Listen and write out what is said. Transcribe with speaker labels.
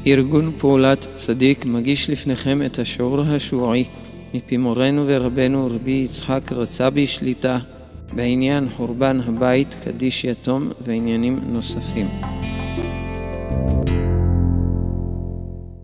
Speaker 1: ארגון פעולת צדיק מגיש לפניכם את השיעור השבועי מפי מורנו ורבנו רבי יצחק רצבי שליט"א בעניין חורבן הבית, קדיש יתום ועניינים נוספים.